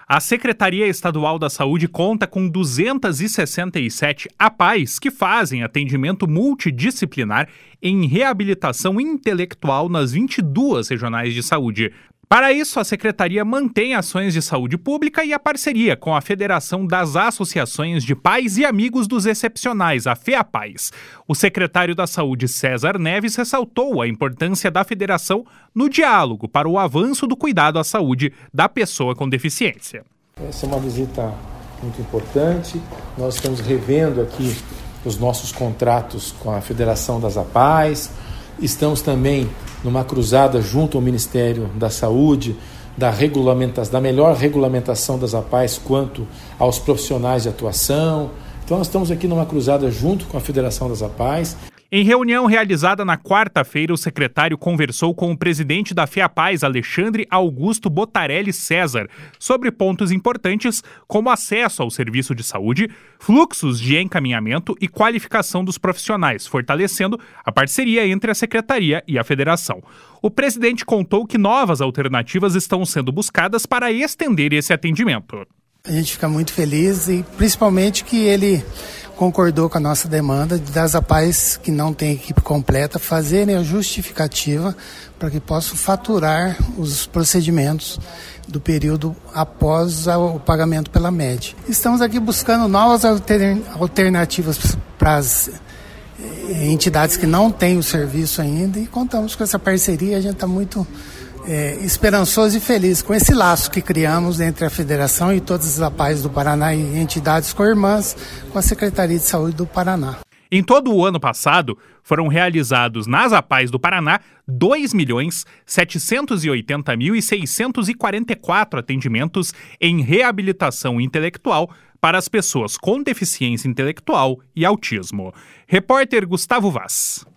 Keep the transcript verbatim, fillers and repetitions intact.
A Secretaria Estadual da Saúde conta com duzentas e sessenta e sete A P A Is que fazem atendimento multidisciplinar em reabilitação intelectual nas vinte e duas regionais de saúde. Para isso, a Secretaria mantém ações de saúde pública e a parceria com a Federação das Associações de Pais e Amigos dos Excepcionais, a FEAPAIS. O secretário da Saúde, César Neves, ressaltou a importância da federação no diálogo para o avanço do cuidado à saúde da pessoa com deficiência. Essa é uma visita muito importante. Nós estamos revendo aqui os nossos contratos com a Federação das A P A Is. Estamos também numa cruzada junto ao Ministério da Saúde, da, regulamentação, da melhor regulamentação das A P A Is quanto aos profissionais de atuação. Então nós estamos aqui numa cruzada junto com a Federação das A P A Is. Em reunião realizada na quarta-feira, o secretário conversou com o presidente da FEAPAIS, Alexandre Augusto Botarelli César, sobre pontos importantes como acesso ao serviço de saúde, fluxos de encaminhamento e qualificação dos profissionais, fortalecendo a parceria entre a secretaria e a federação. O presidente contou que novas alternativas estão sendo buscadas para estender esse atendimento. A gente fica muito feliz e principalmente que ele concordou com a nossa demanda das A P A Is que não têm equipe completa fazerem a justificativa para que possam faturar os procedimentos do período após o pagamento pela M E D. Estamos aqui buscando novas alternativas para as entidades que não têm o serviço ainda e contamos com essa parceria. A gente está muito É, esperançoso e feliz com esse laço que criamos entre a Federação e todas as A P A Is do Paraná e entidades co-irmãs com a Secretaria de Saúde do Paraná. Em todo o ano passado, foram realizados nas A P A Is do Paraná dois milhões setecentos e oitenta mil seiscentos e quarenta e quatro atendimentos em reabilitação intelectual para as pessoas com deficiência intelectual e autismo. Repórter Gustavo Vaz.